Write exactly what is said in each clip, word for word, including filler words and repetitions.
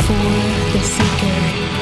for the seeker.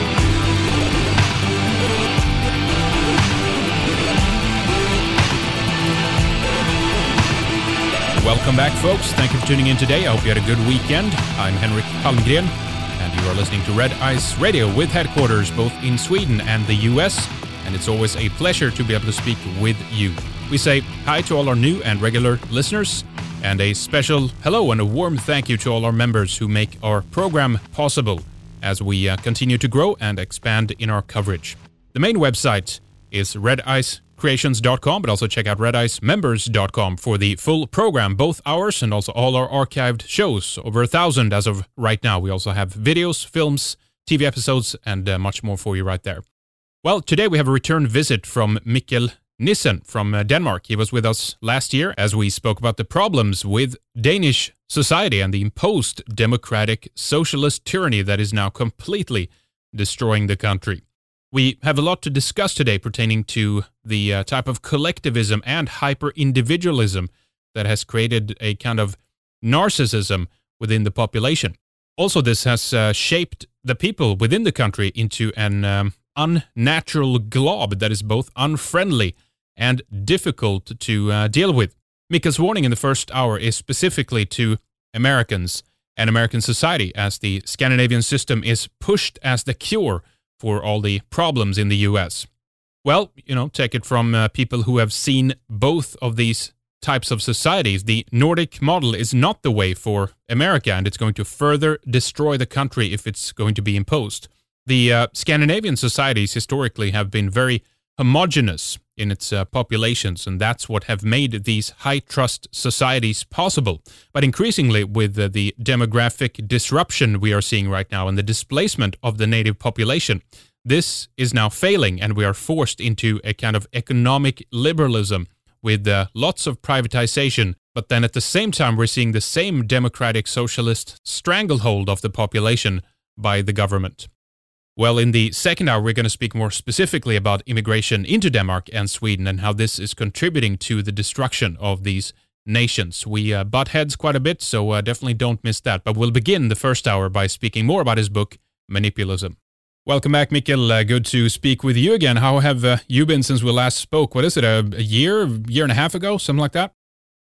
Welcome back, folks. Thank you for tuning in today. I hope you had a good weekend. I'm Henrik Palmgren, and you are listening to Red Ice Radio with headquarters both in Sweden and the U S, and it's always a pleasure to be able to speak with you. We say hi to all our new and regular listeners, and a special hello and a warm thank you to all our members who make our program possible as we uh, continue to grow and expand in our coverage. The main website is red ice creations dot com, but also check out red ice members dot com for the full program, both ours and also all our archived shows, over a thousand as of right now. We also have videos, films, T V episodes, and uh, much more for you right there. Well, today we have a return visit from Mikkel Nissen from uh, Denmark. He was with us last year as we spoke about the problems with Danish society and the imposed democratic socialist tyranny that is now completely destroying the country. We have a lot to discuss today pertaining to the uh, type of collectivism and hyper-individualism that has created a kind of narcissism within the population. Also, this has uh, shaped the people within the country into an um, unnatural glob that is both unfriendly and difficult to uh, deal with. Mikkel's warning in the first hour is specifically to Americans and American society, as the Scandinavian system is pushed as the cure for all the problems in the U S. Well, you know, take it from uh, people who have seen both of these types of societies. The Nordic model is not the way for America, and it's going to further destroy the country if it's going to be imposed. The uh, Scandinavian societies historically have been very homogeneous in its uh, populations, and that's what have made these high-trust societies possible. But increasingly, with uh, the demographic disruption we are seeing right now and the displacement of the native population, this is now failing, and we are forced into a kind of economic liberalism with uh, lots of privatization. But then at the same time, we're seeing the same democratic socialist stranglehold of the population by the government. Well, in the second hour, we're going to speak more specifically about immigration into Denmark and Sweden and how this is contributing to the destruction of these nations. We uh, butt heads quite a bit, so uh, definitely don't miss that. But we'll begin the first hour by speaking more about his book, Manipulation. Welcome back, Mikkel. Uh, good to speak with you again. How have uh, you been since we last spoke? What is it, a, a year, year and a half ago, something like that?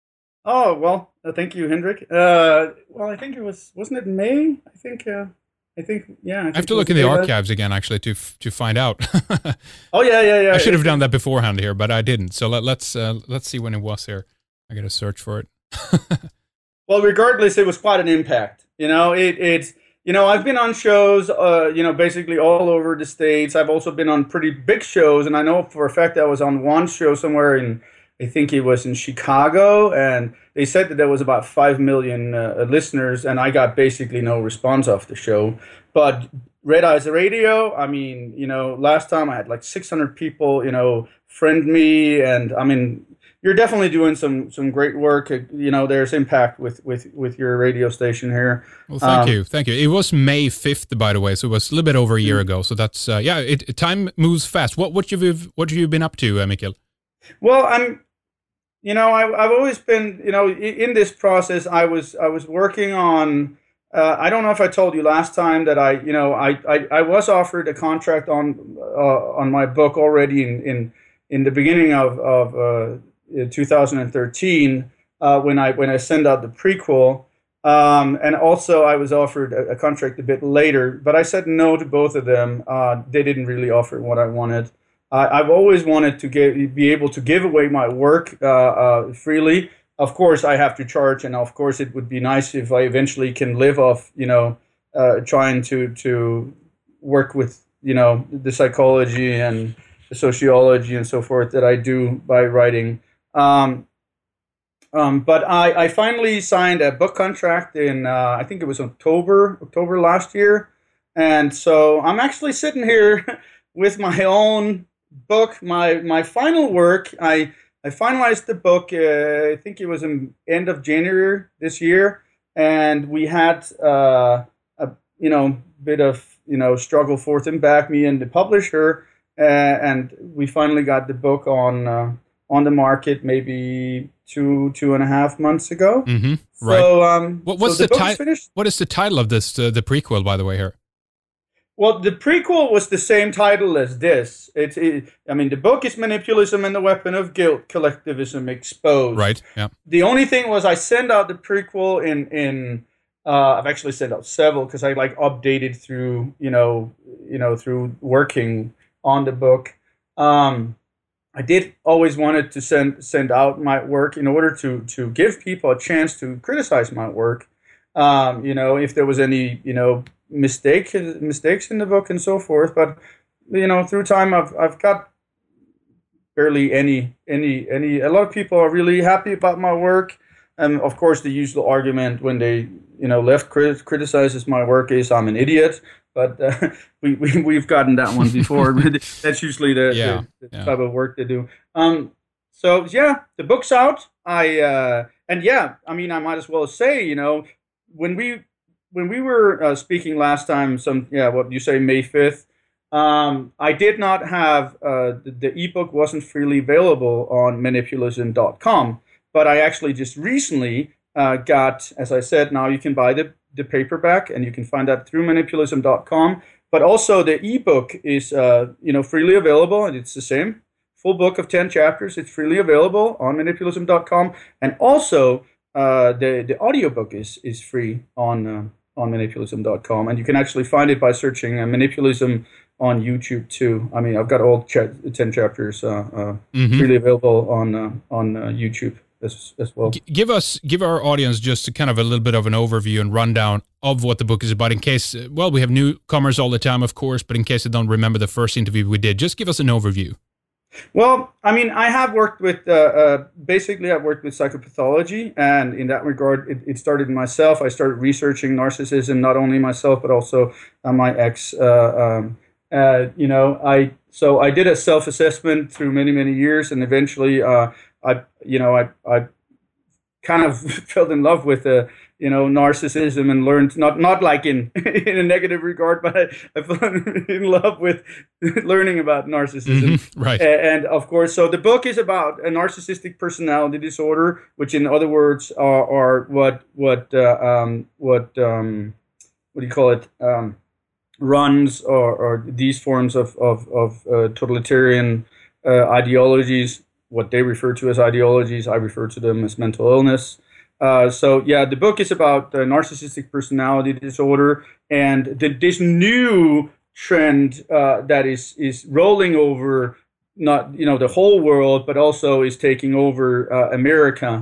Oh, well, uh, thank you, Hendrik. Uh, well, I think it was, wasn't it May? I think... Uh... I think, yeah. I, think I have to look in the archives again, actually, to to find out. Oh yeah, yeah, yeah. I should have done that beforehand here, but I didn't. So let, let's uh, let's see when it was here. I got to search for it. Well, regardless, it was quite an impact. You know, it it's you know I've been on shows, uh, you know, basically all over the States. I've also been on pretty big shows, and I know for a fact I was on one show somewhere in, I think it was in Chicago, and they said that there was about five million uh, listeners, and I got basically no response off the show. But Red Ice Radio, I mean, you know, last time I had like six hundred people, you know, friend me, and I mean, you're definitely doing some some great work. You know, there's impact with with with your radio station here. Well, thank um, you, thank you. It was May fifth, by the way, so it was a little bit over a year ago. So that's uh, yeah, it, time moves fast. What what you've what have you been up to, uh, Mikkel? Well, I'm. You know, I, I've always been, you know, in this process, I was I was working on, uh, I don't know if I told you last time that I, you know, I, I, I was offered a contract on uh, on my book already in, in, in the beginning of, of uh, two thousand thirteen uh, when I when I sent out the prequel. Um, and also I was offered a, a contract a bit later, but I said no to both of them. Uh, they didn't really offer what I wanted. Uh, I've always wanted to give, be able to give away my work uh, uh, freely. Of course, I have to charge, and of course, it would be nice if I eventually can live off, you know, uh, trying to to work with, you know, the psychology and the sociology and so forth that I do by writing. Um, um, but I, I finally signed a book contract in, uh, I think it was October, October last year, and so I'm actually sitting here with my own book, my my final work. I I finalized the book. Uh, I think it was in end of January this year, and we had uh, a you know bit of you know struggle forth and back, me and the publisher, uh, and we finally got the book on uh, on the market maybe two two and a half months ago. Mm-hmm. Right. So um, what, what's so the, the book is title? finished. What is the title of this? Uh, the prequel, by the way, here. Well, the prequel was the same title as this. It's, it, I mean, the book is Manipulism and the Weapon of Guilt: Collectivism Exposed. Right. Yeah. The only thing was I sent out the prequel in in. Uh, I've actually sent out several because I like updated through you know you know through working on the book. Um, I did always wanted to send send out my work in order to to give people a chance to criticize my work. Um, you know, if there was any you know. mistake mistakes in the book and so forth, but you know through time I've I've got barely any any any a lot of people are really happy about my work, and of course the usual argument when they you know left crit- criticizes my work is I'm an idiot, but uh, we, we we've gotten that one before. That's usually the, yeah, the, the yeah. type of work they do. Um so yeah, the book's out. I uh and yeah I mean I might as well say you know when we When we were uh, speaking last time, some yeah, what you say, May fifth, um, I did not have uh, the, the ebook wasn't freely available on manipulism dot com, but I actually just recently uh, got, as I said, now you can buy the, the paperback, and you can find that through manipulism dot com. But also the ebook is uh, you know freely available, and it's the same full book of ten chapters. It's freely available on manipulism dot com, and also uh, the the audiobook is is free on. Uh, on manipulism dot com, and you can actually find it by searching uh, Manipulism on YouTube too. I mean, I've got all cha- ten chapters uh, uh, mm-hmm. freely available on uh, on uh, YouTube as, as well. G- give us, give our audience just a kind of a little bit of an overview and rundown of what the book is about in case, well, we have newcomers all the time, of course, but in case they don't remember the first interview we did, just give us an overview. Well, I mean, I have worked with, uh, uh, basically I've worked with psychopathology, and in that regard, it, it started myself. I started researching narcissism, not only myself, but also uh, my ex, uh, um, uh, you know, I, so I did a self-assessment through many, many years, and eventually, uh, I, you know, I, I kind of fell in love with, uh, you know, narcissism and learned, not not like in in a negative regard, but I, I fell in love with learning about narcissism. Mm-hmm, right. And of course, so the book is about a narcissistic personality disorder, which in other words are, are what, what, uh, um, what, um, what do you call it? Um, runs or, or these forms of, of, of uh, totalitarian uh, ideologies, what they refer to as ideologies, I refer to them as mental illness. Uh, so yeah, the book is about uh, narcissistic personality disorder and the, this new trend uh, that is is rolling over not you know the whole world, but also is taking over uh, America.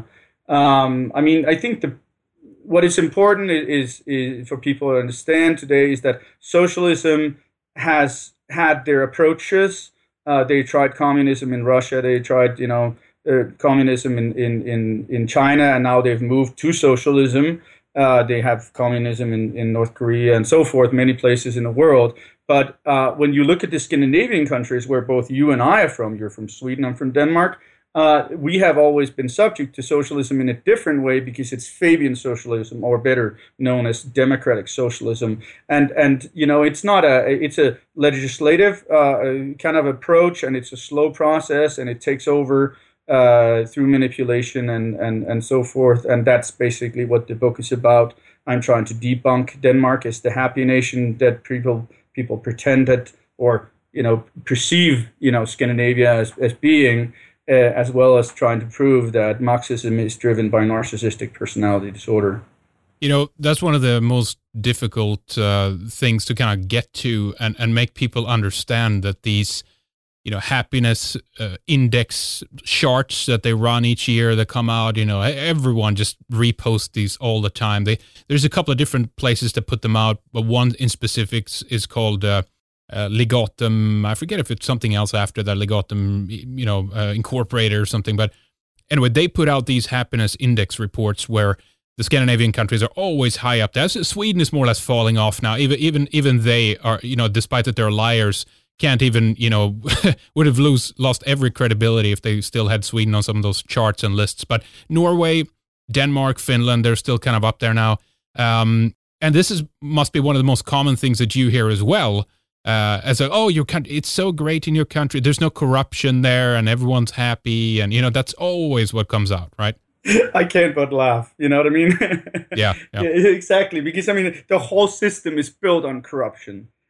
Um, I mean, I think the what is important is, is for people to understand today is that socialism has had their approaches. Uh, they tried communism in Russia. They tried you know. Uh, communism in, in, in, in China, and now they've moved to socialism. Uh, they have communism in, in North Korea and so forth, many places in the world. But uh, when you look at the Scandinavian countries where both you and I are from, you're from Sweden, I'm from Denmark, uh, we have always been subject to socialism in a different way because it's Fabian socialism, or better known as democratic socialism. And, and you know, it's not a, it's a legislative uh, kind of approach, and it's a slow process, and it takes over Uh, through manipulation and, and, and so forth. And that's basically what the book is about. I'm trying to debunk Denmark as the happy nation that people people pretend that, or, you know, perceive, you know, Scandinavia as, as being, uh, as well as trying to prove that Marxism is driven by narcissistic personality disorder. You know, that's one of the most difficult uh, things to kind of get to and, and make people understand that these you know, happiness uh, index charts that they run each year that come out, you know, everyone just reposts these all the time. They, there's a couple of different places to put them out, but one in specifics is called uh, uh, Legatum. I forget if it's something else after that, Legatum, you know, uh, Incorporated or something. But anyway, they put out these happiness index reports where the Scandinavian countries are always high up there. Sweden is more or less falling off now. Even, even, even they are, you know, despite that they're liars, can't even, you know, would have lose, lost every credibility if they still had Sweden on some of those charts and lists. But Norway, Denmark, Finland, they're still kind of up there now. Um, and this is must be one of the most common things that you hear as well. Uh, as a, oh, your country, it's so great in your country. There's no corruption there and everyone's happy. And, you know, that's always what comes out, right? I can't but laugh. You know what I mean? yeah, yeah. yeah. Exactly. Because, I mean, the whole system is built on corruption.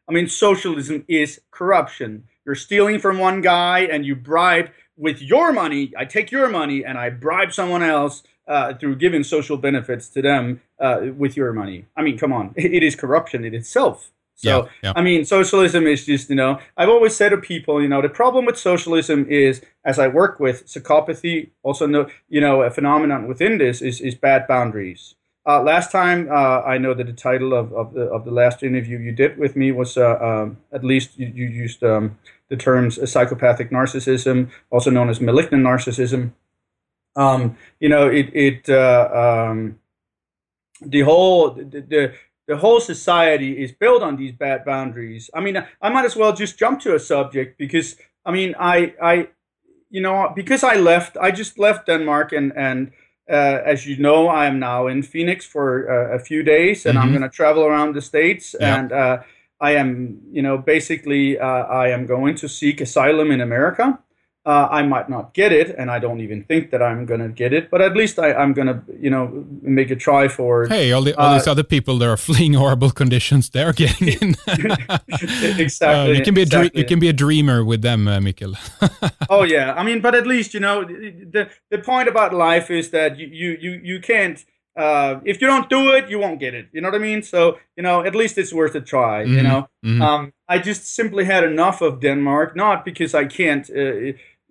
I mean, socialism is corruption. You're stealing from one guy and you bribe with your money. I take your money and I bribe someone else uh, through giving social benefits to them uh, with your money. I mean, come on, it is corruption in itself. So, yeah, yeah. I mean, socialism is just, you know, I've always said to people, you know, the problem with socialism is, as I work with psychopathy, also, no, you know, a phenomenon within this is, is bad boundaries. Uh, last time, uh, I know that the title of, of, the, of the last interview you did with me was, uh, um, at least you, you used um, the terms uh, psychopathic narcissism, also known as malignant narcissism. Um, you know, it, it uh, um, the whole, the, the The whole society is built on these bad boundaries. I mean, I might as well just jump to a subject because, I mean, I, I, you know, because I left, I just left Denmark, and and uh, as you know, I am now in Phoenix for uh, a few days, and mm-hmm. I'm going to travel around the States, yeah. and uh, I am, you know, basically, uh, I am going to seek asylum in America. Uh, I might not get it, and I don't even think that I'm going to get it, but at least I, I'm going to, you know, make a try for it. Hey, all, the, all uh, these other people that are fleeing horrible conditions, they're getting in. Exactly. Uh, you can be exactly. a dre- you can be a dreamer with them, uh, Mikkel. Oh yeah, I mean, but at least, you know, the the point about life is that you you you, you can't. Uh, if you don't do it, you won't get it. You know what I mean? So, you know, at least it's worth a try. Mm-hmm. You know, mm-hmm. um, I just simply had enough of Denmark, not because I can't. Uh,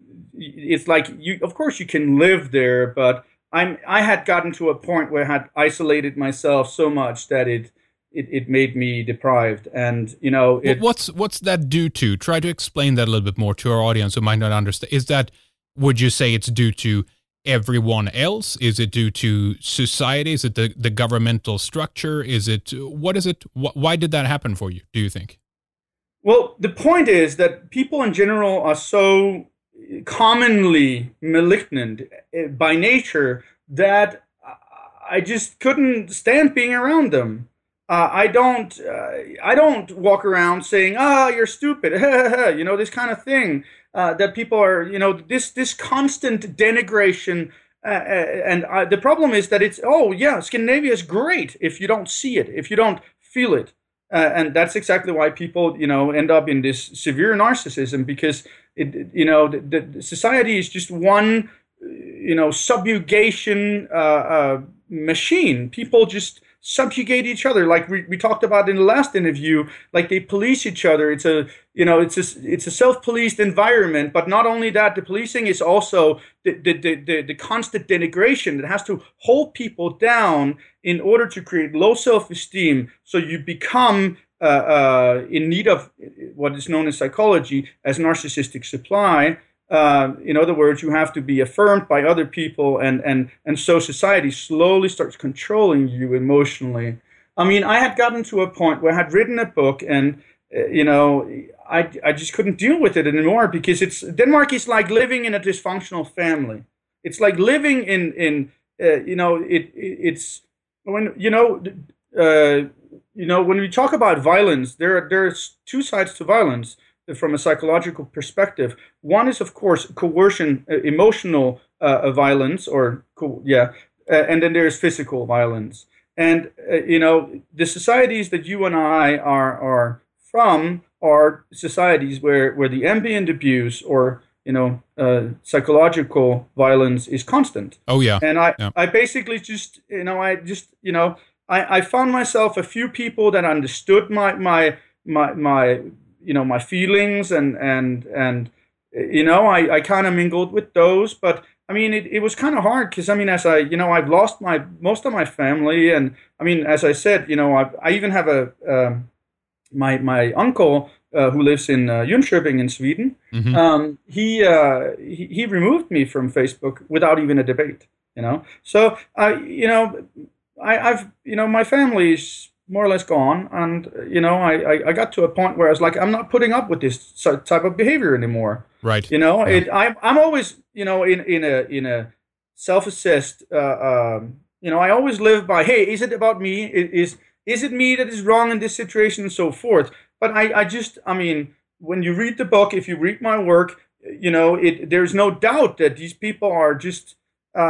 It's like you, of course, you can live there, but I'm. I had gotten to a point where I had isolated myself so much that it, it, it made me deprived, and you know, it, what's what's that due to? Try to explain that a little bit more to our audience who might not understand. Is that, would you say it's due to everyone else? Is it due to society? Is it the the governmental structure? Is it what is it? Wh- why did that happen for you? Do you think? Well, the point is that people in general are so commonly malignant by nature that I just couldn't stand being around them. Uh, I don't, uh, I don't walk around saying, "Ah, oh, you're stupid," you know, this kind of thing. Uh, that people are, you know, this this constant denigration, uh, and uh, the problem is that it's, oh yeah, Scandinavia is great if you don't see it, if you don't feel it. Uh, and that's exactly why people, you know, end up in this severe narcissism, because it, you know, the, the society is just one, you know, subjugation uh, uh, machine. People just subjugate each other, like we, we talked about in the last interview. Like they police each other. It's a, you know, it's a it's a self-policed environment. But not only that, the policing is also the the the, the constant denigration that has to hold people down in order to create low self-esteem. So you become uh, uh, in need of what is known in psychology as narcissistic supply. Uh, in other words, you have to be affirmed by other people, and, and, and so society slowly starts controlling you emotionally. I mean, I had gotten to a point where I had written a book, and, uh, you know, I, I just couldn't deal with it anymore, because it's Denmark is like living in a dysfunctional family. It's like living in, in uh, you know, it, it it's, when, you know, uh, you know, when we talk about violence, there there's two sides to violence. From a psychological perspective, one is, of course, coercion, uh, emotional uh, violence, or co- yeah, uh, and then there's physical violence. And uh, you know, the societies that you and I are are from are societies where where the ambient abuse, or you know, uh, psychological violence is constant. Oh yeah. And I yeah. I basically just you know I just you know I I found myself a few people that understood my my my my. you know, my feelings, and, and, and, you know, I, I kind of mingled with those, but I mean, it, it was kind of hard, because I mean, as I, you know, I've lost my, most of my family, and I mean, as I said, you know, I, I even have a, um, my, my uncle, uh, who lives in uh, Jönköping in Sweden. Mm-hmm. Um, he, uh, he, he removed me from Facebook without even a debate, you know? So, I, you know, I, I've, you know, my family's more or less gone, and you know, I, I got to a point where I was like, I'm not putting up with this type of behavior anymore. Right. You know, yeah. it. I'm I'm always, you know, in in a in a self-assessed. Uh, um, you know, I always live by, hey, is it about me? Is is it me that is wrong in this situation, and so forth. But I I just, I mean, when you read the book, if you read my work, you know, it. There's no doubt that these people are just. Uh,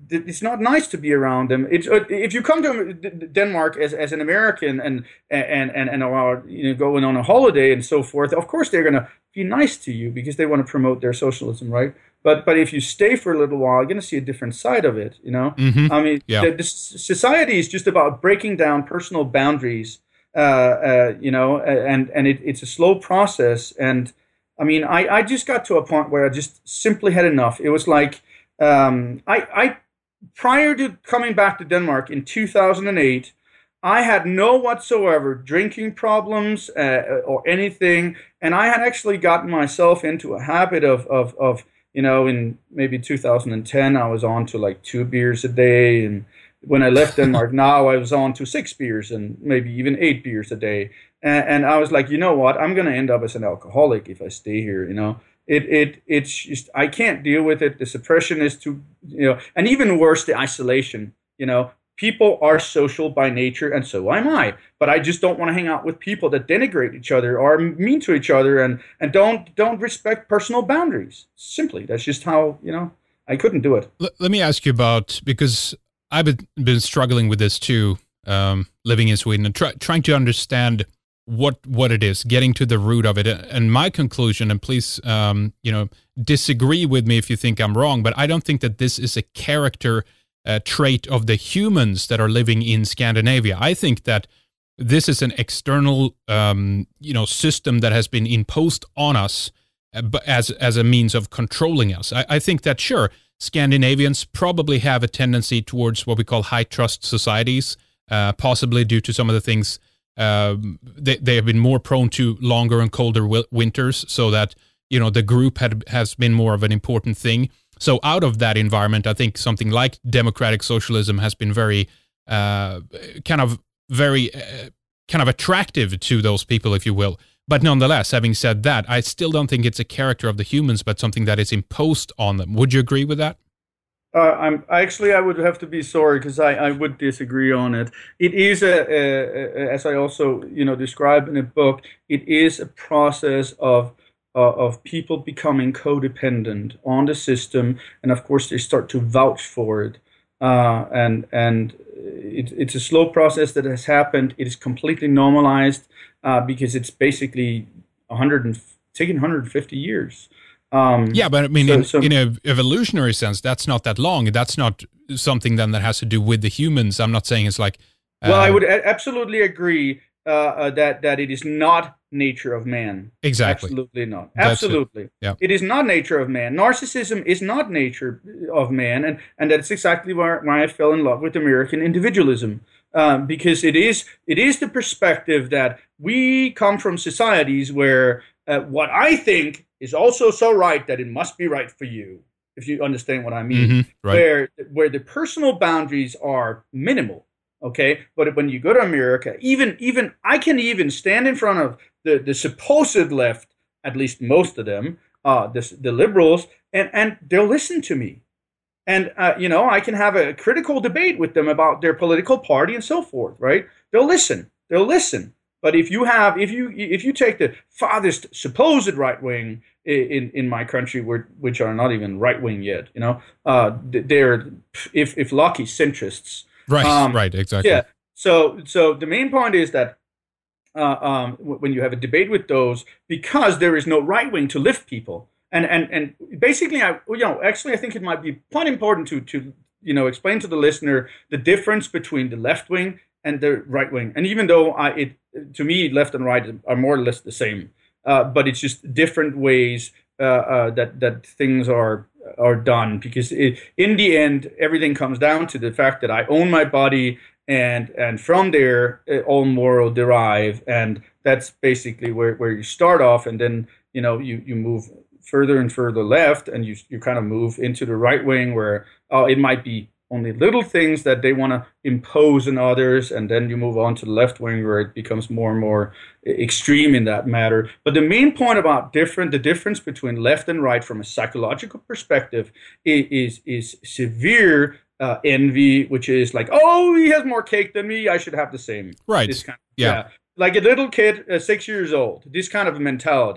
it's not nice to be around them. It's if you come to Denmark as, as an American and and and and are, you know, going on a holiday and so forth, of course they're going to be nice to you because they want to promote their socialism, right? But but if you stay for a little while, you're going to see a different side of it. You know, mm-hmm. I mean, yeah. the, the society is just about breaking down personal boundaries. Uh, uh, you know, and and it, it's a slow process. And I mean, I, I just got to a point where I just simply had enough. It was like um, I I prior to coming back to Denmark in two thousand eight. I had no whatsoever drinking problems uh, or anything, and I had actually gotten myself into a habit of of of you know, in maybe two thousand ten, I was on to like two beers a day. And when I left Denmark, now I was on to six beers and maybe even eight beers a day. And, and I was like, you know what? I'm going to end up as an alcoholic if I stay here. You know, it it it's just, I can't deal with it. The suppression is too, you know, and even worse, the isolation. You know, people are social by nature, and so am I. But I just don't want to hang out with people that denigrate each other or are mean to each other and, and don't don't respect personal boundaries. Simply, that's just how, you know, I couldn't do it. L- let me ask you about, because I've been, been struggling with this too, um, living in Sweden and try, trying to understand what what it is, getting to the root of it. And my conclusion, and please, um, you know, disagree with me if you think I'm wrong, but I don't think that this is a character Uh, trait of the humans that are living in Scandinavia. I think that this is an external, um, you know, system that has been imposed on us uh, as as a means of controlling us. I, I think that, sure, Scandinavians probably have a tendency towards what we call high trust societies, uh, possibly due to some of the things uh, they they have been more prone to longer and colder wi- winters, so that, you know, the group had has been more of an important thing. So out of that environment, I think something like democratic socialism has been very, uh, kind of very, uh, kind of attractive to those people, if you will. But nonetheless, having said that, I still don't think it's a character of the humans, but something that is imposed on them. Would you agree with that? Uh, I'm actually, I would have to be sorry because I, I would disagree on it. It is a, a, a, as I also, you know, describe in a book, it is a process of Uh, of people becoming codependent on the system, and of course they start to vouch for it. Uh, and and it, it's a slow process that has happened. It is completely normalized uh, because it's basically one hundred and taken one hundred fifty years. Um, yeah, but I mean, so, in, so, in a evolutionary sense, that's not that long. That's not something then that has to do with the humans. I'm not saying it's like. Uh, well, I would a- absolutely agree uh, uh, that that it is not nature of man. Exactly. Absolutely not. That's Absolutely. It. Yeah. It is not nature of man. Narcissism is not nature of man, and and that's exactly why, why I fell in love with American individualism, um, because it is it is the perspective that we come from societies where uh, what I think is also so right that it must be right for you, if you understand what I mean. Mm-hmm. Right. Where where the personal boundaries are minimal. Okay, but when you go to America, even even I can even stand in front of the, the supposed left, at least most of them, uh, the, the liberals, and, and they'll listen to me. And, uh, you know, I can have a critical debate with them about their political party and so forth, right? They'll listen. They'll listen. But if you have, if you if you take the farthest supposed right wing in, in my country, which are not even right wing yet, you know, uh, they're, if, if lucky, centrists. Right, um, right, exactly. Yeah. So, so the main point is that uh, um, when you have a debate with those, because there is no right wing to lift people, and and and basically, I you know, actually, I think it might be quite important to to you know explain to the listener the difference between the left wing and the right wing. And even though I, it to me, left and right are more or less the same, uh, but it's just different ways uh, uh, that that things are. are done, because it, in the end everything comes down to the fact that I own my body, and and from there all moral derive, and that's basically where, where you start off, and then you know you, you move further and further left, and you you kind of move into the right wing where oh it might be only little things that they want to impose on others, and then you move on to the left wing where it becomes more and more extreme in that matter. But the main point about different, the difference between left and right from a psychological perspective is is, is severe uh, envy, which is like, oh, he has more cake than me, I should have the same. Right. This kind of, yeah. yeah. Like a little kid, uh, six years old, this kind of mentality.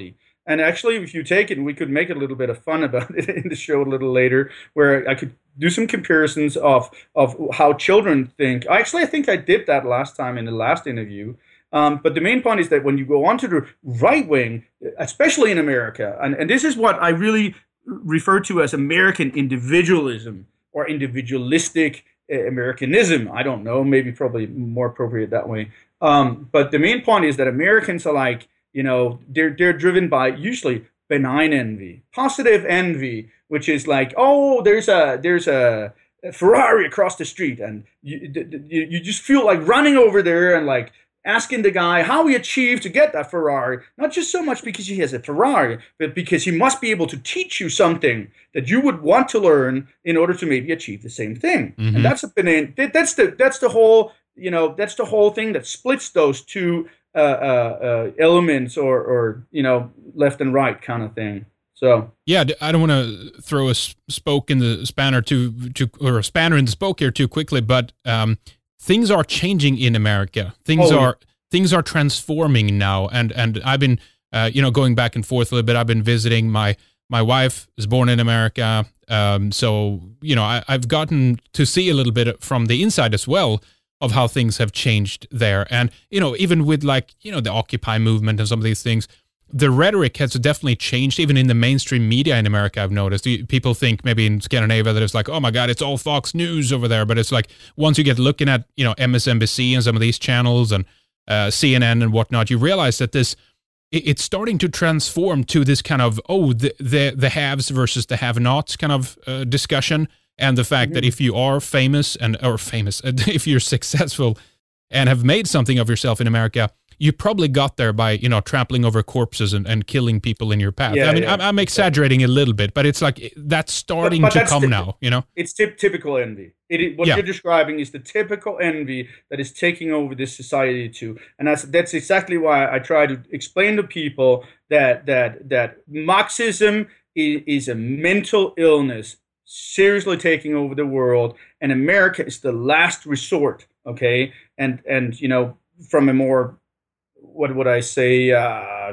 And actually, if you take it, we could make a little bit of fun about it in the show a little later, where I could do some comparisons of of how children think. Actually, I think I did that last time in the last interview. Um, but the main point is that when you go onto the right wing, especially in America, and, and this is what I really refer to as American individualism or individualistic uh, Americanism. I don't know, maybe probably more appropriate that way. Um, but the main point is that Americans are like, you know, they're they're driven by usually benign envy, positive envy, which is like, oh, there's a there's a Ferrari across the street, and you you, you just feel like running over there and like asking the guy how he achieved to get that Ferrari, not just so much because he has a Ferrari, but because he must be able to teach you something that you would want to learn in order to maybe achieve the same thing. Mm-hmm. And that's a benign, that's the that's the whole, you know, that's the whole thing that splits those two uh, uh, uh, elements, or or you know, left and right kind of thing. So yeah, I don't want to throw a spoke in the spanner too, too or a spanner in the spoke here too quickly, but um, things are changing in America. Things oh, are yeah. things are transforming now, and and I've been uh, you know, going back and forth a little bit. I've been visiting my my wife is born in America, um, so you know I, I've gotten to see a little bit from the inside as well of how things have changed there, and you know, even with like you know the Occupy movement and some of these things. The rhetoric has definitely changed, even in the mainstream media in America, I've noticed. People think maybe in Scandinavia that it's like, oh my God, it's all Fox News over there. But it's like, once you get looking at, you know, M S N B C and some of these channels and uh, C N N and whatnot, you realize that this, it's starting to transform to this kind of, oh, the the, the haves versus the have-nots kind of uh, discussion. And the fact mm-hmm. that if you are famous and, or famous, if you're successful and have made something of yourself in America, you probably got there by, you know, trampling over corpses and, and killing people in your path. Yeah, I mean, yeah, I'm, I'm exaggerating exactly. a little bit, but it's like that's starting but, but to that's come the, now, you know? It's t- typical envy. It, what yeah. you're describing is the typical envy that is taking over this society too. And that's that's exactly why I try to explain to people that that that Marxism is, is a mental illness seriously taking over the world, and America is the last resort, okay? And, and you know, from a more... what would I say, uh,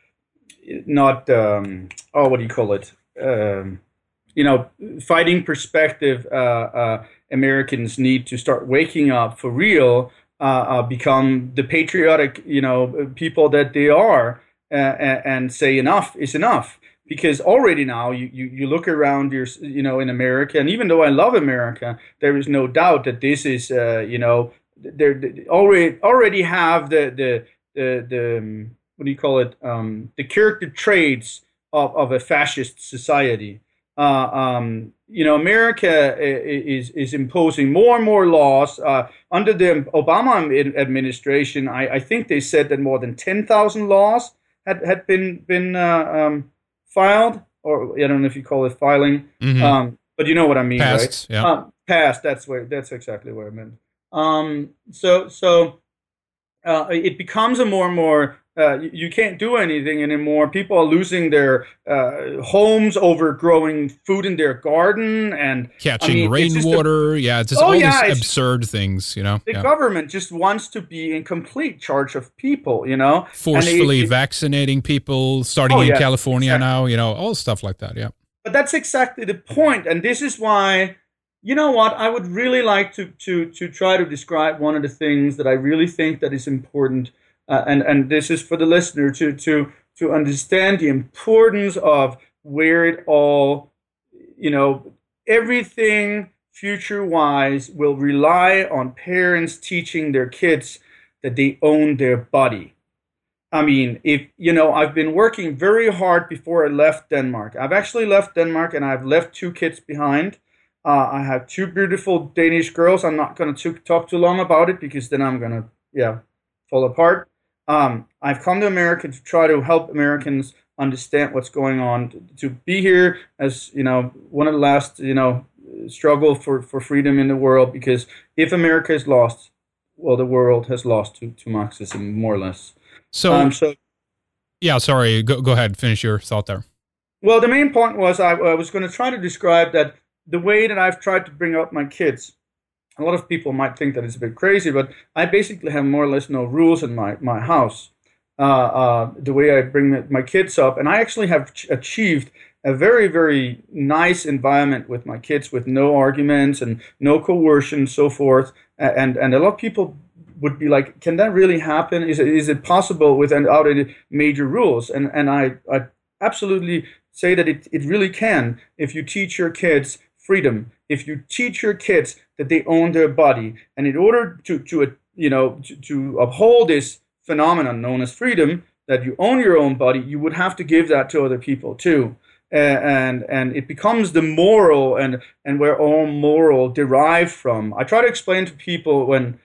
not, um, oh, what do you call it? Um, you know, fighting perspective, uh, uh, Americans need to start waking up for real, uh, uh, become the patriotic, you know, people that they are, uh, and say enough is enough. Because already now you, you, you look around your, you know, in America, and even though I love America, there is no doubt that this is, uh, you know, they already already have the, the, the the um, what do you call it? Um, the character traits of, of a fascist society. Uh, um, you know, America is is imposing more and more laws. Uh, under the Obama administration, I, I think they said that more than ten thousand laws had had been been uh, um, filed, or I don't know if you call it filing, mm-hmm. um, but you know what I mean, passed, right? Yeah. Uh, passed. That's where. That's exactly what I meant. Um, so so. Uh, it becomes a more and more, uh, you can't do anything anymore. People are losing their uh, homes over growing food in their garden and catching I mean, rainwater. A, yeah, it's just oh, all yeah, these absurd just, things, you know. The yeah. government just wants to be in complete charge of people, you know. Forcefully it, it, vaccinating people, starting oh, in yeah, California exactly. now, you know, all stuff like that, yeah. But that's exactly the point, and this is why... You know what? I would really like to to to try to describe one of the things that I really think that is important, uh, and and this is for the listener to to to understand the importance of where it all, you know, everything future-wise will rely on parents teaching their kids that they own their body. I mean, if you know, I've been working very hard before I left Denmark. I've actually left Denmark, and I've left two kids behind. Uh, I have two beautiful Danish girls. I'm not going to talk too long about it because then I'm going to, yeah, fall apart. Um, I've come to America to try to help Americans understand what's going on, to, to be here as, you know, one of the last, you know, struggle for, for freedom in the world. Because if America is lost, well, the world has lost to, to Marxism, more or less. So, um, so yeah, sorry, go, go ahead, finish your thought there. Well, the main point was I, I was going to try to describe that the way that I've tried to bring up my kids. A lot of people might think that it's a bit crazy, but I basically have more or less no rules in my, my house. uh, uh, the way I bring my kids up. And I actually have ch- achieved a very, very nice environment with my kids, with no arguments and no coercion and so forth. And, and a lot of people would be like, can that really happen? Is it, is it possible without any major rules? And, and I, I absolutely say that it, it really can if you teach your kids freedom, if you teach your kids that they own their body. And in order to, to you know, to, to uphold this phenomenon known as freedom, that you own your own body, you would have to give that to other people too. Uh, and and it becomes the moral and, and where all moral derive from. I try to explain to people when,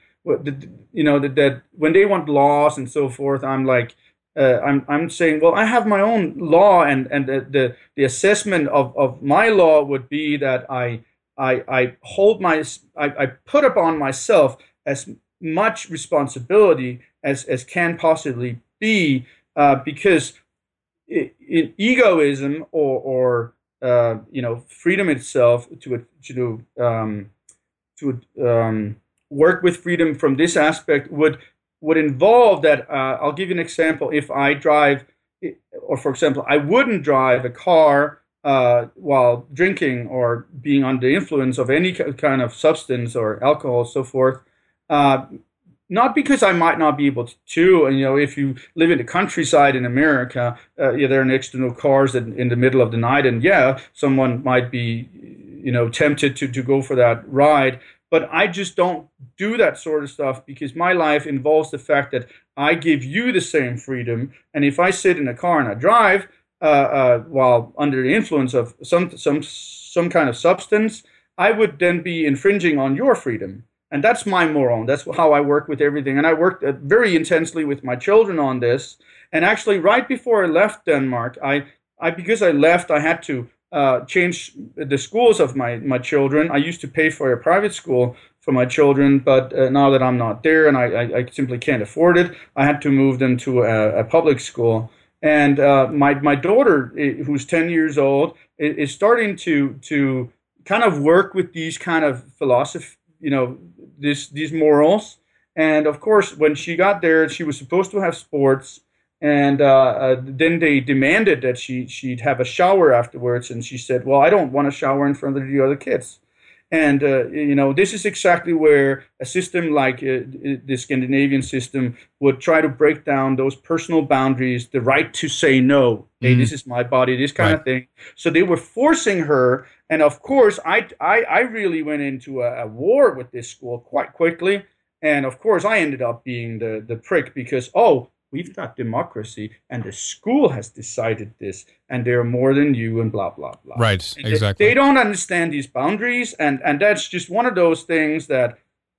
you know, that, that when they want laws and so forth, I'm like, Uh, I'm I'm saying, well, I have my own law, and and the the, the assessment of, of my law would be that I I I hold my I, I put upon myself as much responsibility as as can possibly be, uh, because it, it, egoism or or uh, you know, freedom itself to to um, to um, work with freedom from this aspect would. would involve that, uh, I'll give you an example. If I drive, or for example, I wouldn't drive a car uh, while drinking or being under the influence of any kind of substance or alcohol, so forth. Uh, not because I might not be able to. And, you know, if you live in the countryside in America, uh, yeah, there are next to no cars in, in the middle of the night, and yeah, someone might be, you know, tempted to, to go for that ride. But I just don't do that sort of stuff because my life involves the fact that I give you the same freedom. And if I sit in a car and I drive uh, uh, while under the influence of some some some kind of substance, I would then be infringing on your freedom. And that's my moral. That's how I work with everything. And I worked uh, very intensely with my children on this. And actually, right before I left Denmark, I, I because I left, I had to Uh, change the schools of my, my children. I used to pay for a private school for my children, but uh, now that I'm not there and I, I, I simply can't afford it, I had to move them to a, a public school. And uh, my my daughter, who's ten years old, is starting to to kind of work with these kind of philosophy, you know, this these morals. And of course, when she got there, she was supposed to have sports. And uh, uh, then they demanded that she, she'd have a shower afterwards. And she said, well, I don't want to shower in front of the other kids. And, uh, you know, this is exactly where a system like uh, the Scandinavian system would try to break down those personal boundaries, the right to say no. Mm-hmm. Hey, this is my body, this kind right. of thing. So they were forcing her. And, of course, I, I, I really went into a, a war with this school quite quickly. And, of course, I ended up being the, the prick because, oh, we've got democracy, and the school has decided this, and they're more than you, and blah, blah, blah. Right, and exactly. They, they don't understand these boundaries, and, and that's just one of those things that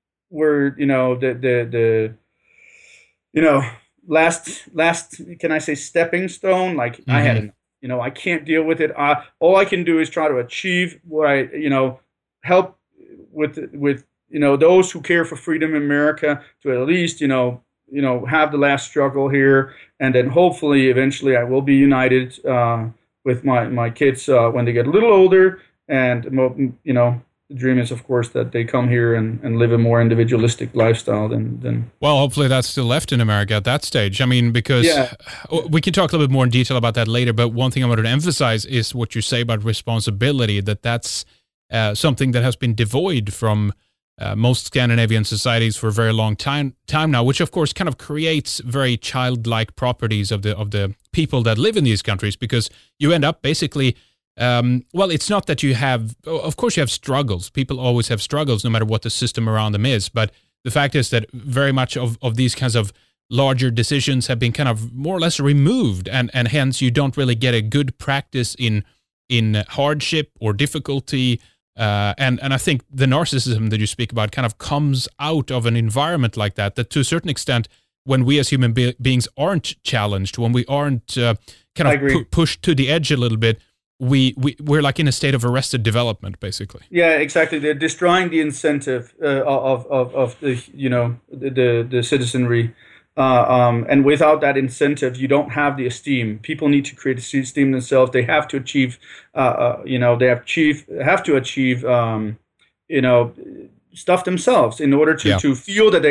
were, you know, the, the, the you know, last, last, can I say stepping stone? Like, mm-hmm. I had enough. You know, I can't deal with it. I, all I can do is try to achieve what I, you know, help with, with, you know, those who care for freedom in America to at least, you know, you know, have the last struggle here, and then hopefully eventually I will be united uh, with my, my kids uh, when they get a little older. And, you know, the dream is, of course, that they come here and, and live a more individualistic lifestyle than, than... Well, hopefully that's still left in America at that stage. I mean, because yeah. we can talk a little bit more in detail about that later, but one thing I wanted to emphasize is what you say about responsibility, that that's uh, something that has been devoid from Uh, most Scandinavian societies for a very long time time now, which of course kind of creates very childlike properties of the of the people that live in these countries, because you end up basically, um, well, it's not that you have, of course you have struggles. People always have struggles no matter what the system around them is. But the fact is that very much of, of these kinds of larger decisions have been kind of more or less removed, and, and hence you don't really get a good practice in in hardship or difficulty. Uh, and, and I think the narcissism that you speak about kind of comes out of an environment like that, that to a certain extent, when we as human be- beings aren't challenged, when we aren't uh, kind of pu- pushed to the edge a little bit, we, we, we're like in a state of arrested development, basically. Yeah, exactly. They're destroying the incentive uh, of, of, of the, you know, the, the, the citizenry. Uh, um, and without that incentive, you don't have the esteem. People need to create esteem themselves. They have to achieve, uh, uh, you know, they have, achieve, have to achieve, um, you know, stuff themselves in order to, yeah. to feel that they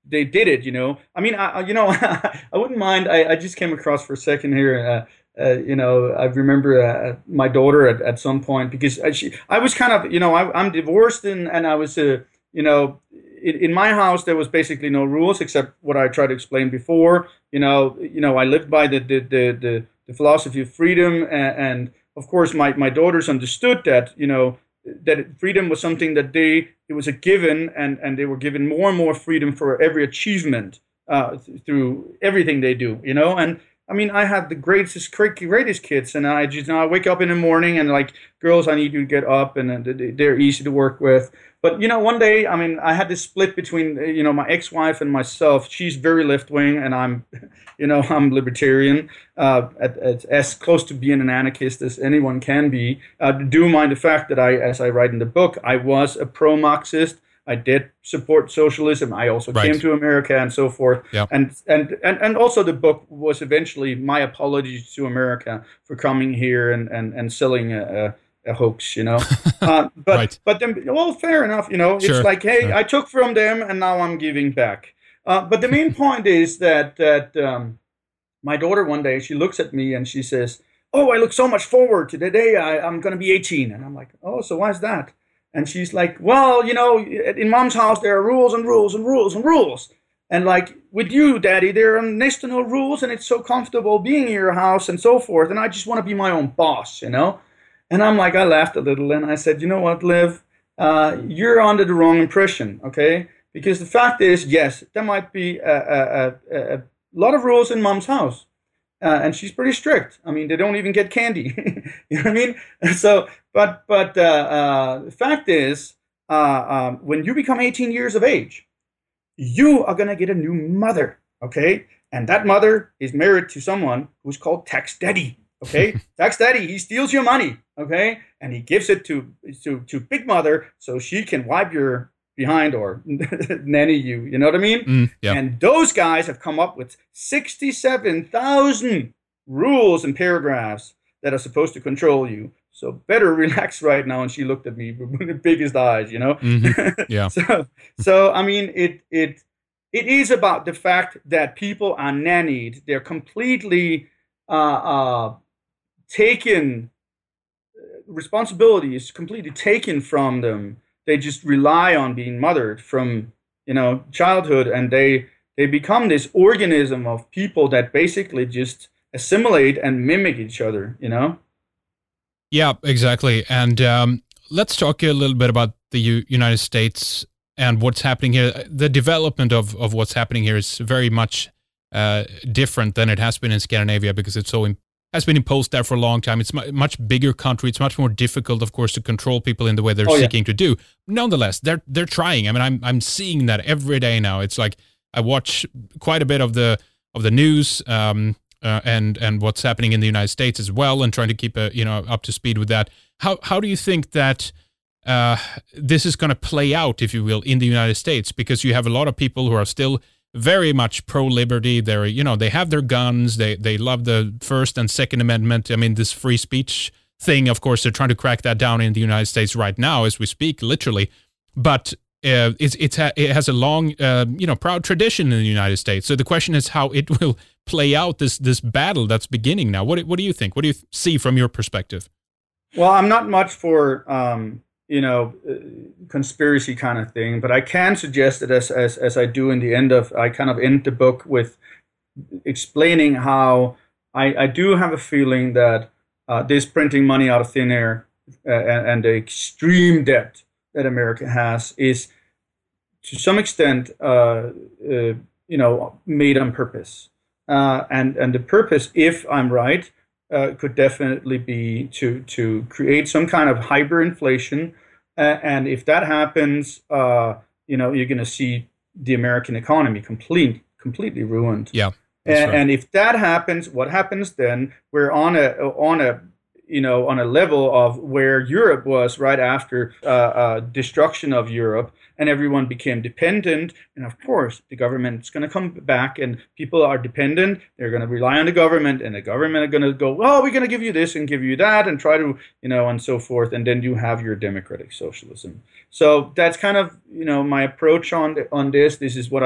they did it. You know, I mean, I, you know, I wouldn't mind. I, I just came across for a second here. Uh, uh, you know, I remember uh, my daughter at, at some point because I, she, I was kind of, you know, I, I'm divorced and and I was, uh, you know, in, in my house there was basically no rules except what I tried to explain before. You know, you know, I lived by the the the, the, the philosophy of freedom, and, and of course my my daughters understood that, you know, that freedom was something that they, it was a given, and, and they were given more and more freedom for every achievement uh, th- through everything they do, you know. And I mean, I have the greatest, greatest kids, and I just, you know, I wake up in the morning and like, girls, I need you to get up, and they're easy to work with. But, you know, one day, I mean, I had this split between, you know, my ex-wife and myself. She's very left-wing, and I'm, you know, I'm libertarian, uh, at, at, as close to being an anarchist as anyone can be. Uh, do mind the fact that I, as I write in the book, I was a pro-Marxist. I did support socialism. I also right. came to America and so forth. Yep. And, and, and, and also the book was eventually my apology to America for coming here and, and, and selling a, a a hoax, you know. Uh, but right. but then, well, fair enough, you know. Sure. It's like, hey, sure. I took from them and now I'm giving back. Uh, but the main point is that that um, my daughter one day, she looks at me and she says, "Oh, I look so much forward to the day I, I'm going to be eighteen." And I'm like, "Oh, so why is that?" And she's like, "Well, you know, in Mom's house there are rules and rules and rules and rules. And like with you, Daddy, there are next to no rules, and it's so comfortable being in your house and so forth. And I just want to be my own boss, you know." And I'm like, I laughed a little and I said, you know what, Liv, uh, you're under the wrong impression, okay? Because the fact is, yes, there might be a, a, a, a lot of rules in Mom's house. Uh, and she's pretty strict. I mean, they don't even get candy. You know what I mean? So, but but uh, uh, the fact is, uh, um, when you become eighteen years of age, you are going to get a new mother, okay? And that mother is married to someone who's called Tax Daddy. Okay, Tax Daddy, he steals your money, okay, and he gives it to to to Big Mother so she can wipe your behind or nanny you. You know what I mean? Mm, yeah. And those guys have come up with sixty-seven thousand rules and paragraphs that are supposed to control you. So better relax right now. And she looked at me with the biggest eyes, you know. Mm-hmm. Yeah. so so I mean, it it it is about the fact that people are nannied. They're completely uh, uh, taken, responsibility is completely taken from them. They just rely on being mothered from, you know, childhood, and they they become this organism of people that basically just assimilate and mimic each other, you know. Yeah, exactly. And um, let's talk a little bit about the U- United States and what's happening here. The development of of what's happening here is very much uh, different than it has been in Scandinavia, because it's so im- has been imposed there for a long time. It's a much bigger country. It's much more difficult, of course, to control people in the way they're oh, seeking yeah. to do. Nonetheless, they're they're trying. I mean, I'm I'm seeing that every day now. It's like I watch quite a bit of the of the news um, uh, and and what's happening in the United States as well, and trying to keep a, you know, up to speed with that. How how do you think that uh, this is going to play out, if you will, in the United States? Because you have a lot of people who are still very much pro-liberty. They're, you know, they have their guns. They they love the First and Second Amendment. I mean, this free speech thing, of course, they're trying to crack that down in the United States right now as we speak, literally. But uh, it's it's ha- it has a long, uh, you know, proud tradition in the United States. So the question is how it will play out, this this battle that's beginning now. What what do you think? What do you see from your perspective? Well, I'm not much for um, you know, uh, conspiracy kind of thing, but I can suggest that as, as as I do in the end of, I kind of end the book with explaining how I, I do have a feeling that uh, this printing money out of thin air uh, and, and the extreme debt that America has is to some extent, uh, uh, you know, made on purpose. Uh, and, and the purpose, if I'm right, Uh, could definitely be to to create some kind of hyperinflation, uh, and if that happens, uh, you know, you're going to see the American economy complete completely ruined. Yeah, and, right. and if that happens, what happens then? We're on a on a you know on a level of where Europe was right after uh, uh, destruction of Europe, and everyone became dependent. And of course, the government is going to come back, and people are dependent. They're going to rely on the government, and the government are going to go, "Oh, we're going to give you this and give you that," and try to, you know, and so forth. And then you have your democratic socialism. So that's kind of, you know, my approach on the, on this. This is what I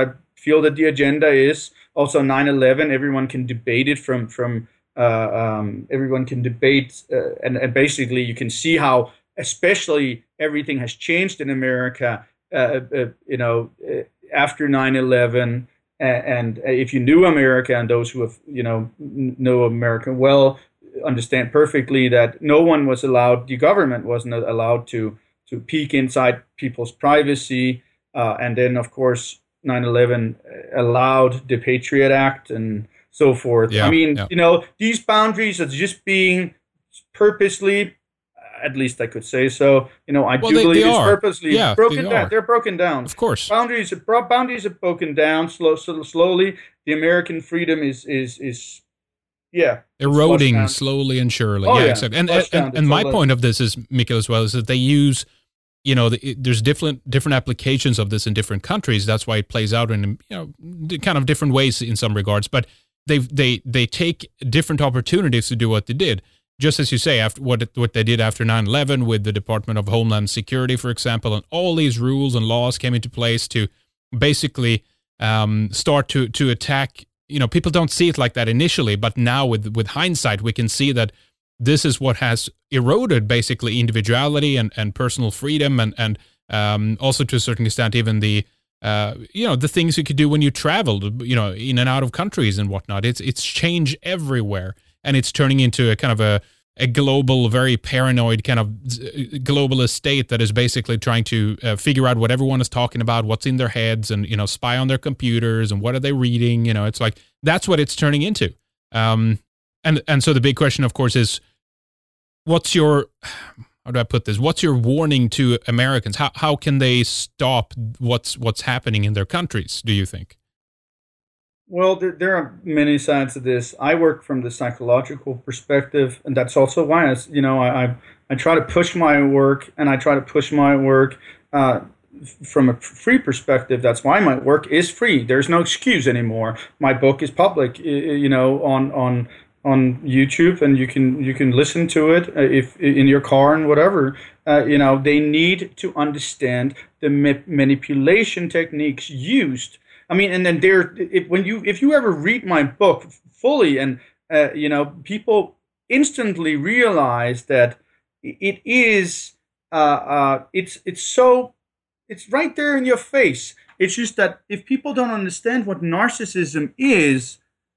feel that the agenda is. Also, nine eleven, everyone can debate it from from uh, um, everyone can debate, uh, and, and basically you can see how, especially everything has changed in America. Uh, uh, you know, uh, after nine eleven, and, and if you knew America, and those who have you know know America well understand perfectly that no one was allowed, the government wasn't allowed to to peek inside people's privacy, uh, and then of course nine eleven allowed the Patriot Act and so forth. Yeah, I mean, yeah. you know, these boundaries are just being purposely, at least I could say so. You know, I Well, do they, believe they it's are. purposely Yeah, broken they down. are. They're broken down. Of course. Boundaries, are, boundaries are broken down slow, slow, slowly. The American freedom is is is yeah Eroding slowly and surely. Oh yeah, yeah, exactly. And and, and, and my point of this is, Mikkel, as well, is that they use, you know, the, there's different different applications of this in different countries. That's why it plays out in, you know, kind of different ways in some regards. But they they they take different opportunities to do what they did. Just as you say, after what what they did after nine eleven with the Department of Homeland Security, for example, and all these rules and laws came into place to basically um, start to to attack. You know, people don't see it like that initially, but now with with hindsight, we can see that this is what has eroded basically individuality and, and personal freedom, and and um, also to a certain extent even the uh, you know the things you could do when you traveled, you know, in and out of countries and whatnot. It's it's change everywhere, and it's turning into a kind of a a global, very paranoid kind of globalist state that is basically trying to uh, figure out what everyone is talking about, what's in their heads, and, you know, spy on their computers and what are they reading. You know, it's like that's what it's turning into. Um, and and so the big question, of course, is what's your how do I put this? What's your warning to Americans? How how can they stop what's what's happening in their countries? Do you think? Well, there, there are many sides to this. I work from the psychological perspective, and that's also why I, you know, I, I, I try to push my work, and I try to push my work uh, from a free perspective. That's why my work is free. There's no excuse anymore. My book is public, you know, on on on YouTube, and you can you can listen to it if in your car and whatever. Uh, you know, they need to understand the ma- manipulation techniques used. I mean, and then there, if, when you, if you ever read my book fully, and uh, you know, people instantly realize that it is, uh, uh, it's, it's so, it's right there in your face. It's just that if people don't understand what narcissism is,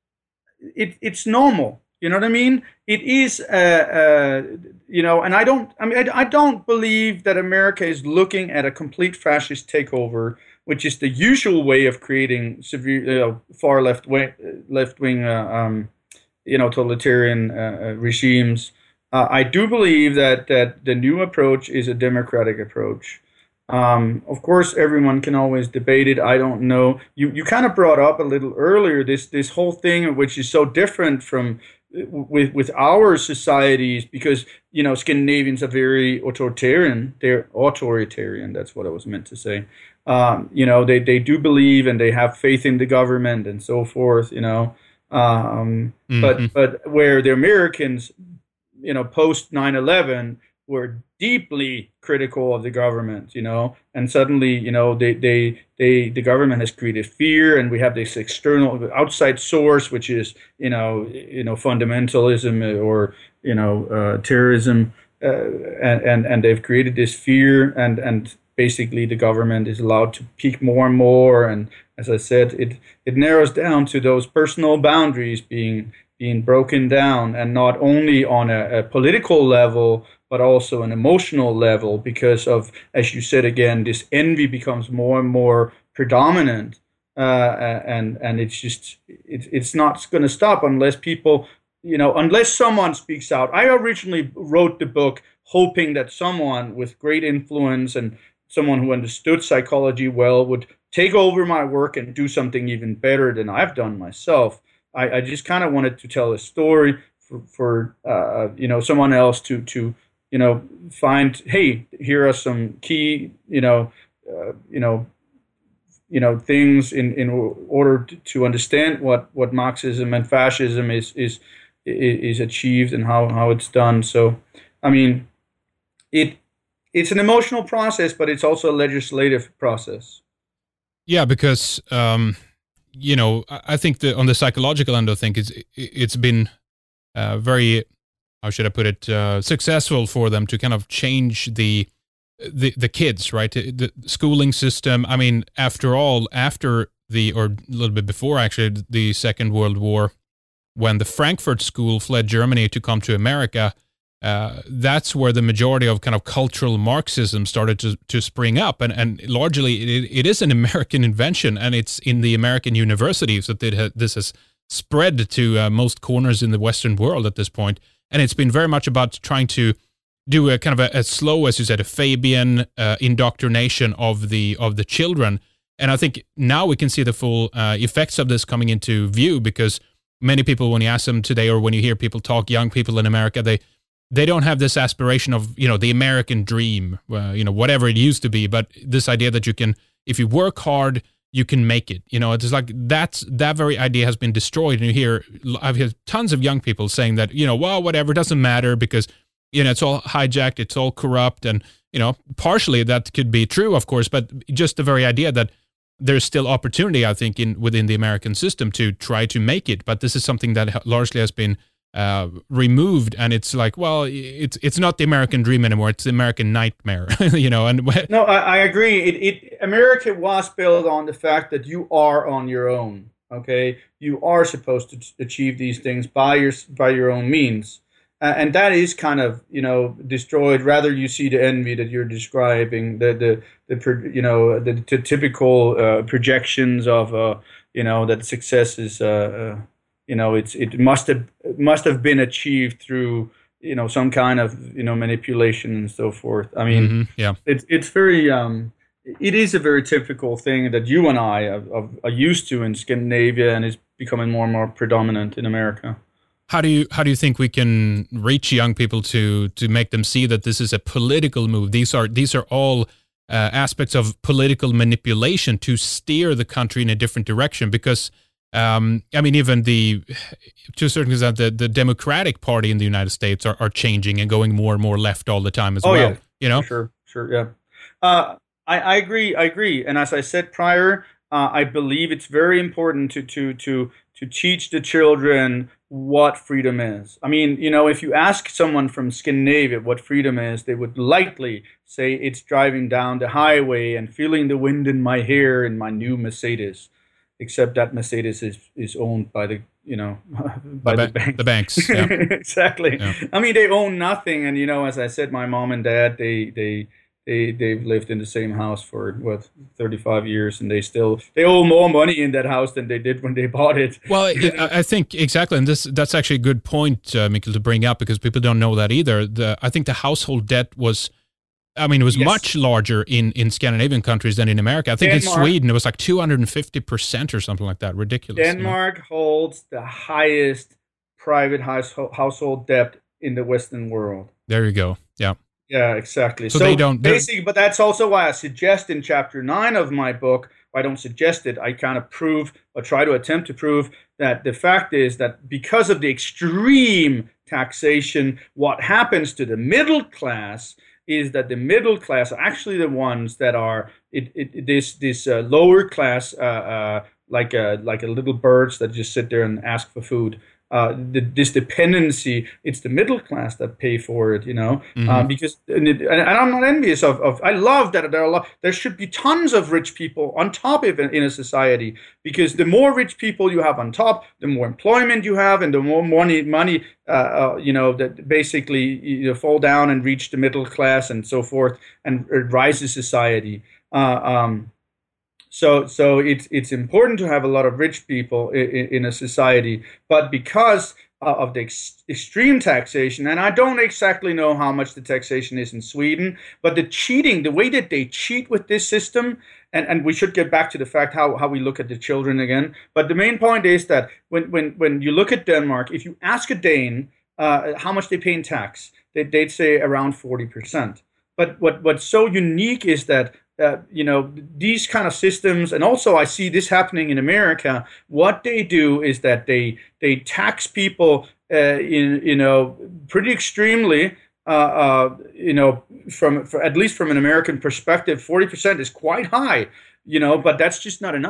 it, it's normal. You know what I mean? It is, uh, uh, you know, and I don't, I mean, I, I don't believe that America is looking at a complete fascist takeover, which is the usual way of creating severe, uh, far left wing, left wing, uh, um, you know, totalitarian uh, regimes. Uh, I do believe that that the new approach is a democratic approach. Um, of course, everyone can always debate it. I don't know. You you kind of brought up a little earlier this this whole thing, which is so different from with with our societies, because you know Scandinavians are very authoritarian. They're authoritarian. That's what I was meant to say. Um, you know, they, they do believe and they have faith in the government and so forth, you know. Um, mm-hmm. But but where the Americans, you know, post nine eleven were deeply critical of the government, you know, and suddenly, you know, they, they, they the government has created fear, and we have this external outside source, which is, you know, you know, fundamentalism or, you know, uh, terrorism, uh, and, and, and they've created this fear, and, and basically the government is allowed to peak more and more. And as I said, it, it narrows down to those personal boundaries being being broken down, and not only on a, a political level, but also an emotional level, because of, as you said again, this envy becomes more and more predominant, uh, and and it's just it, it's not going to stop unless people, you know, unless someone speaks out. I originally wrote the book hoping that someone with great influence and someone who understood psychology well would take over my work and do something even better than I've done myself. I, I just kind of wanted to tell a story for, for uh, you know, someone else to to you know find. Hey, here are some key you know uh, you know you know things in, in order to understand what, what Marxism and fascism is is is achieved and how, how it's done. So, I mean, it it's an emotional process, but it's also a legislative process. Yeah, because um, you know, I think the on the psychological end, I think it's it's been uh, very, how should I put it, uh, successful for them to kind of change the the the kids, right? The schooling system. I mean, after all, after the or a little bit before actually the Second World War, when the Frankfurt School fled Germany to come to America. Uh, that's where the majority of kind of cultural Marxism started to, to spring up. And, and largely it, it is an American invention, and it's in the American universities that it ha- this has spread to uh, most corners in the Western world at this point. And it's been very much about trying to do a kind of a, a slow, as you said, a Fabian uh, indoctrination of the of the children. And I think now we can see the full uh, effects of this coming into view, because many people, when you ask them today, or when you hear people talk, young people in America, they They don't have this aspiration of, you know, the American dream, uh, you know, whatever it used to be. But this idea that you can, if you work hard, you can make it. You know, it's like that's that very idea has been destroyed. And you hear, I've heard tons of young people saying that, you know, well, whatever, it doesn't matter because, you know, it's all hijacked, it's all corrupt. And, you know, partially that could be true, of course, but just the very idea that there's still opportunity, I think, in within the American system to try to make it. But this is something that largely has been Uh, removed, and it's like, well, it's it's not the American dream anymore; it's the American nightmare, you know. And no, I, I agree. It, it America was built on the fact that you are on your own. Okay, you are supposed to achieve these things by your by your own means, uh, and that is kind of, you know, destroyed. Rather, you see the envy that you're describing, the the the you know the, the typical uh, projections of uh, you know that success is. Uh, uh, You know, it's it must have must have been achieved through, you know, some kind of, you know, manipulation and so forth. I mean, mm-hmm, yeah, it's it's very um, it is a very typical thing that you and I are, are, are used to in Scandinavia, and is becoming more and more predominant in America. How do you how do you think we can reach young people to to make them see that this is a political move? These are these are all uh, aspects of political manipulation to steer the country in a different direction, because. Um, I mean, even the, to a certain extent, the, the Democratic Party in the United States are, are changing and going more and more left all the time as oh, well. Yeah. You know, sure, sure, yeah. Uh, I, I agree, I agree. And as I said prior, uh, I believe it's very important to to to to teach the children what freedom is. I mean, you know, if you ask someone from Scandinavia what freedom is, they would likely say it's driving down the highway and feeling the wind in my hair in my new Mercedes. Except that Mercedes is, is owned by the, you know, by the, the banks. The banks, yeah. Exactly. Yeah. I mean, they own nothing. And, you know, as I said, my mom and dad, they, they, they, they've lived in the same house for, what, thirty-five years, and they still, they owe more money in that house than they did when they bought it. Well, I think, exactly, and this that's actually a good point, uh, Mikkel, to bring up, because people don't know that either. The, I think the household debt was, I mean, it was yes. much larger in, in Scandinavian countries than in America. I think Denmark, in Sweden, it was like two hundred fifty percent or something like that. Ridiculous. Denmark you know? holds the highest private household debt in the Western world. There you go. Yeah. Yeah, exactly. So, so they don't... Basically, but that's also why I suggest in chapter nine of my book, I don't suggest it, I kind of prove, or try to attempt to prove, that the fact is that because of the extreme taxation, what happens to the middle class is that the middle class are actually the ones that are it, it this this uh, lower class, uh, uh, like a like a little birds that just sit there and ask for food. Uh, the, this dependency, it's the middle class that pay for it, you know, mm-hmm. uh, because and, it, and I'm not envious of, of. I love that there are a lot. There should be tons of rich people on top of it in a society, because the more rich people you have on top, the more employment you have, and the more money money uh, uh, you know that basically you know, fall down and reach the middle class and so forth, and it rises society. Uh, um, So, so it's it's important to have a lot of rich people in, in a society, but because of the ex- extreme taxation, and I don't exactly know how much the taxation is in Sweden, but the cheating, the way that they cheat with this system, and, and we should get back to the fact how, how we look at the children again. But the main point is that when when when you look at Denmark, if you ask a Dane uh, how much they pay in tax, they, they'd say around forty percent. But what what's so unique is that Uh, you know, these kind of systems, and also I see this happening in America. What they do is that they they tax people, uh, in you know, pretty extremely. Uh, uh, you know, from for, at least from an American perspective, forty percent is quite high. You know, but that's just not enough,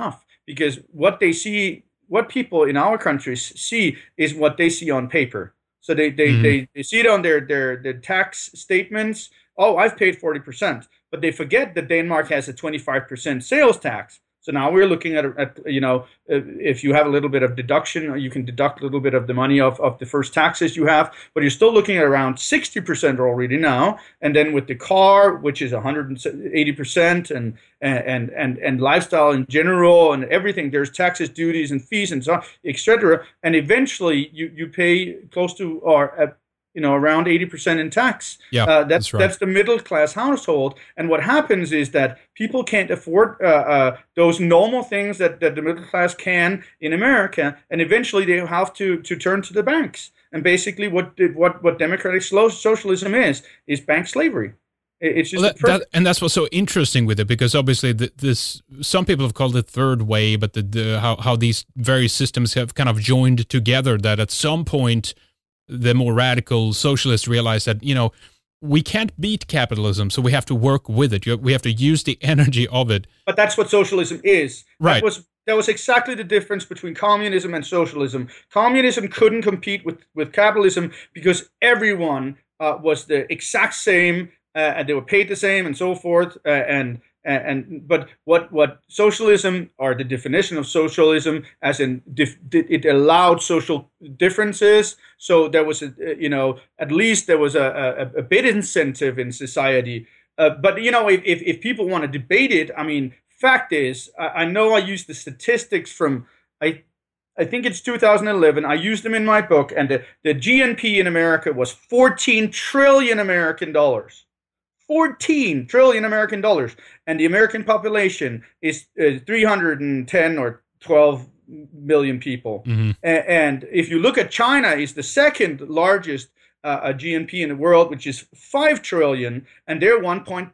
because what they see, what people in our countries see, is what they see on paper. So they they, mm-hmm. they, they see it on their, their, their tax statements. Oh, I've paid forty percent. But they forget that Denmark has a twenty-five percent sales tax. So now we're looking at, at, you know, if you have a little bit of deduction, you can deduct a little bit of the money of, of the first taxes you have, but you're still looking at around sixty percent already now. And then with the car, which is one hundred eighty percent, and and and and lifestyle in general and everything, there's taxes, duties, and fees, and so on, et cetera. And eventually you, you pay close to, or uh, you know, around eighty percent in tax. Yeah, uh, that's that's right. That's the middle class household. And what happens is that people can't afford uh, uh, those normal things that, that the middle class can in America, and eventually they have to, to turn to the banks. And basically, what what what democratic socialism is is bank slavery. It's just well, that, that, and that's what's so interesting with it, because obviously the, this some people have called it third way, but the, the how how these various systems have kind of joined together. That at some point, the more radical socialists realize that, you know, we can't beat capitalism, so we have to work with it. We have to use the energy of it. But that's what socialism is. Right. That was that was exactly the difference between communism and socialism. Communism couldn't compete with, with capitalism because everyone uh, was the exact same, uh, and they were paid the same, and so forth. Uh, and And, and but what what socialism, or the definition of socialism, as in dif, it allowed social differences. So there was a, you know, at least there was a, a, a bit incentive in society. Uh, but you know, if, if if people want to debate it, I mean, fact is, I, I know I used the statistics from I. I think it's two thousand eleven. I used them in my book, and the, the G N P in America was fourteen trillion American dollars. fourteen trillion American dollars, and the American population is uh, three hundred ten or twelve million people. Mm-hmm. A- and if you look at China, is the second largest uh, G N P in the world, which is five trillion, and they're one point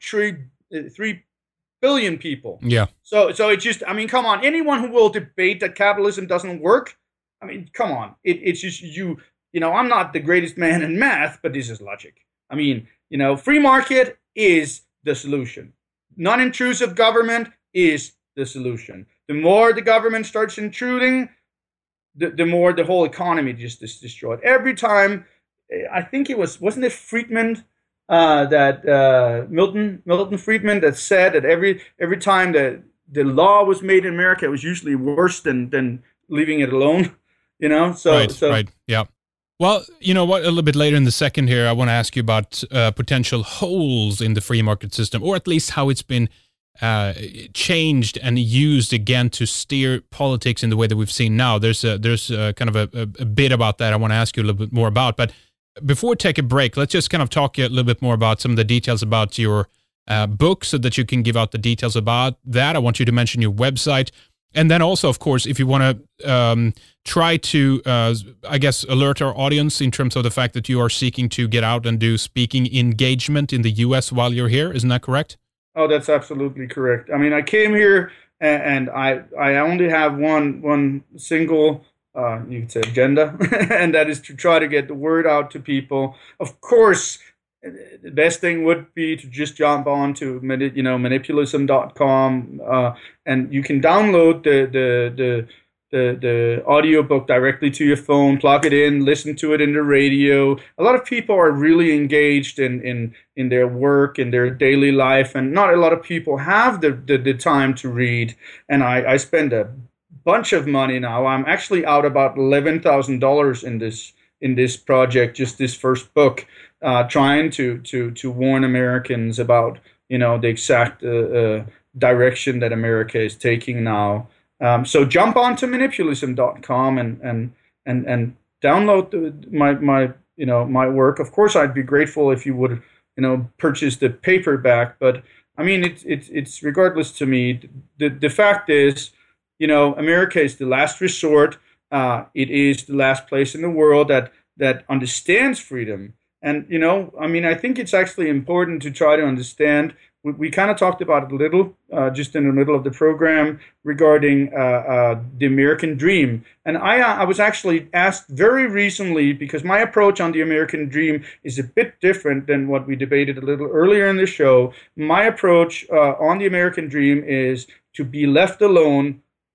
three billion people. Yeah. So, so it's just, I mean, come on, anyone who will debate that capitalism doesn't work, I mean, come on, it, it's just you. You know, I'm not the greatest man in math, but this is logic. I mean, you know, free market is the solution. Non-intrusive government is the solution. The more the government starts intruding, the, the more the whole economy just is destroyed. Every time, I think it was, wasn't it Friedman, uh, that uh, Milton Milton Friedman that said that every every time that the law was made in America, it was usually worse than than leaving it alone. You know, so right, so, right, yeah. Well, you know what, a little bit later in the second here, I want to ask you about uh, potential holes in the free market system, or at least how it's been uh, changed and used again to steer politics in the way that we've seen now. There's a, there's a, kind of a, a bit about that I want to ask you a little bit more about. But before we take a break, let's just kind of talk a little bit more about some of the details about your uh, book, so that you can give out the details about that. I want you to mention your website. And then also, of course, if you want to um, try to, uh, I guess, alert our audience in terms of the fact that you are seeking to get out and do speaking engagement in the U S while you're here. Isn't that correct? Oh, that's absolutely correct. I mean, I came here and, and I I only have one one single, uh, you could say, agenda, and that is to try to get the word out to people. Of course, the best thing would be to just jump on to, you know, manipulism dot com, uh, and you can download the the the the, the audiobook directly to your phone, plug it in, listen to it in the radio. A lot of people are really engaged in in, in their work, in their daily life, and not a lot of people have the, the, the time to read. And I, I spend a bunch of money now. I'm actually out about eleven thousand dollars in this in this project, just this first book. Uh, trying to, to, to warn Americans about, you know, the exact uh, uh, direction that America is taking now. Um, so jump on to manipulism dot com and and and and download the, my my you know my work. Of course, I'd be grateful if you would, you know, purchase the paperback. But I mean, it's it's it's regardless to me. The the fact is, you know, America is the last resort. Uh, it is the last place in the world that that understands freedom. And, you know, I mean, I think it's actually important to try to understand. We, we kind of talked about it a little uh, just in the middle of the program regarding uh, uh, the American dream. And I, I was actually asked very recently, because my approach on the American dream is a bit different than what we debated a little earlier in the show. My approach uh, on the American dream is to be left alone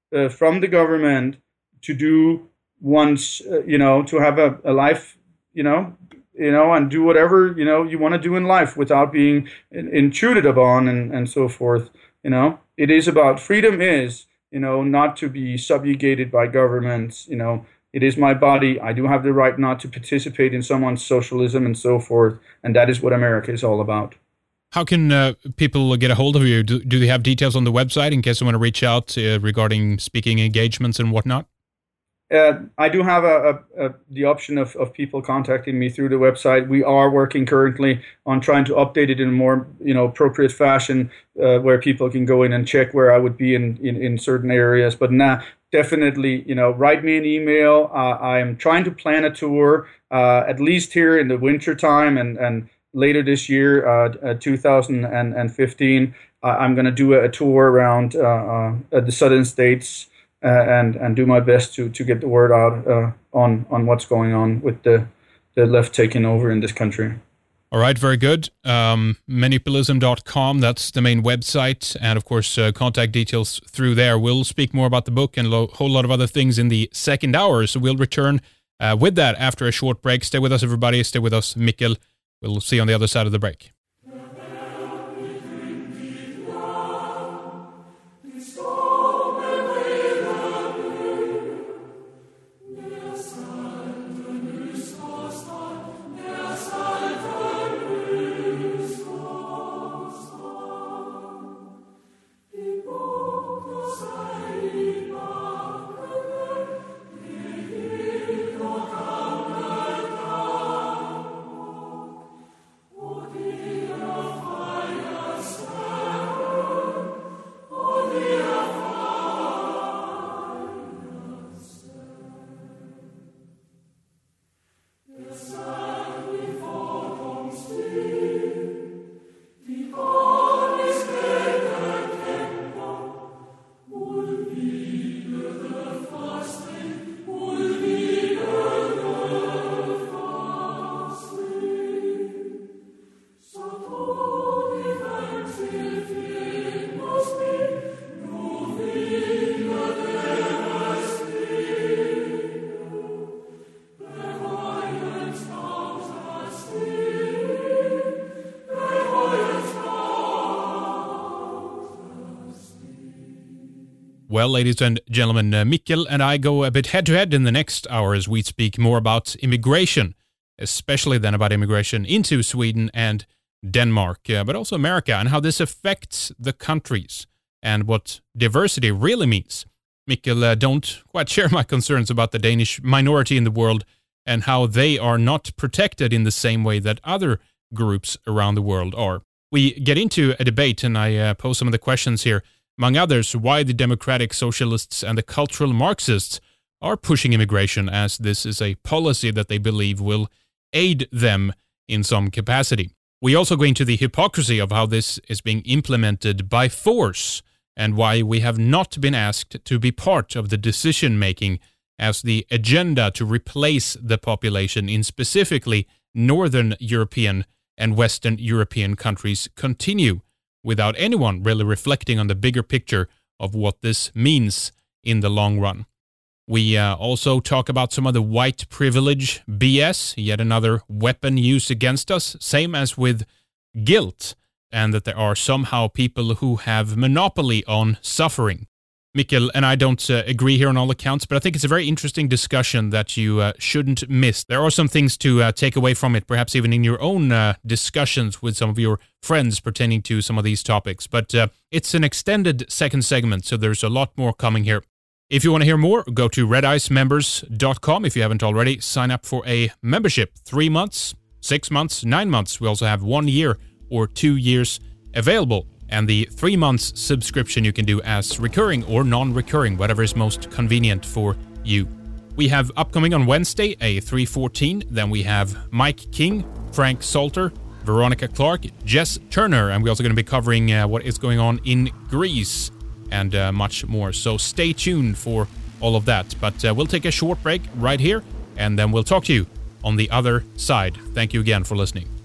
uh, from the government to do one's, uh, you know, to have a, a life, you know, you know, and do whatever, you know, you want to do in life without being in, intruded upon and, and so forth. You know, it is about freedom is, you know, not to be subjugated by governments. You know, it is my body. I do have the right not to participate in someone's socialism and so forth. And that is what America is all about. How can uh, people get a hold of you? Do, do they have details on the website in case they want to reach out uh, regarding speaking engagements and whatnot? Uh, I do have a, a, a, the option of, of people contacting me through the website. We are working currently on trying to update it in a more, you know, appropriate fashion, uh, where people can go in and check where I would be in, in, in certain areas. But now, definitely, you know, write me an email. Uh, I'm trying to plan a tour, uh, at least here in the winter time and, and later this year, uh, uh, two thousand fifteen. Uh, I'm going to do a, a tour around uh, uh, the southern states. Uh, and and do my best to, to get the word out uh, on on what's going on with the, the left taking over in this country. All right, very good. Um, Manipalism dot com, that's the main website. And, of course, uh, contact details through there. We'll speak more about the book and a lo- whole lot of other things in the second hour. So we'll return uh, with that after a short break. Stay with us, everybody. Stay with us, Mikkel. We'll see you on the other side of the break. Well, ladies and gentlemen, uh, Mikkel and I go a bit head-to-head in the next hour as we speak more about immigration, especially then about immigration into Sweden and Denmark, uh, but also America, and how this affects the countries and what diversity really means. Mikkel, uh, don't quite share my concerns about the Danish minority in the world and how they are not protected in the same way that other groups around the world are. We get into a debate, and I uh, pose some of the questions here. Among others, why the democratic socialists and the cultural Marxists are pushing immigration, as this is a policy that they believe will aid them in some capacity. We also go into the hypocrisy of how this is being implemented by force and why we have not been asked to be part of the decision-making as the agenda to replace the population in specifically Northern European and Western European countries continue, without anyone really reflecting on the bigger picture of what this means in the long run. We uh, also talk about some of the white privilege B S, yet another weapon used against us, same as with guilt, and that there are somehow people who have monopoly on suffering. Mikkel and I don't uh, agree here on all accounts, but I think it's a very interesting discussion that you uh, shouldn't miss. There are some things to uh, take away from it, perhaps even in your own uh, discussions with some of your friends pertaining to some of these topics. But uh, it's an extended second segment, so there's a lot more coming here. If you want to hear more, go to red ice members dot com. If you haven't already, sign up for a membership. Three months, six months, nine months. We also have one year or two years available. And the three months subscription you can do as recurring or non-recurring, whatever is most convenient for you. We have upcoming on Wednesday a three fourteen. Then we have Mike King, Frank Salter, Veronica Clark, Jess Turner, and we're also going to be covering uh, what is going on in Greece and uh, much more. So stay tuned for all of that. But uh, we'll take a short break right here, and then we'll talk to you on the other side. Thank you again for listening.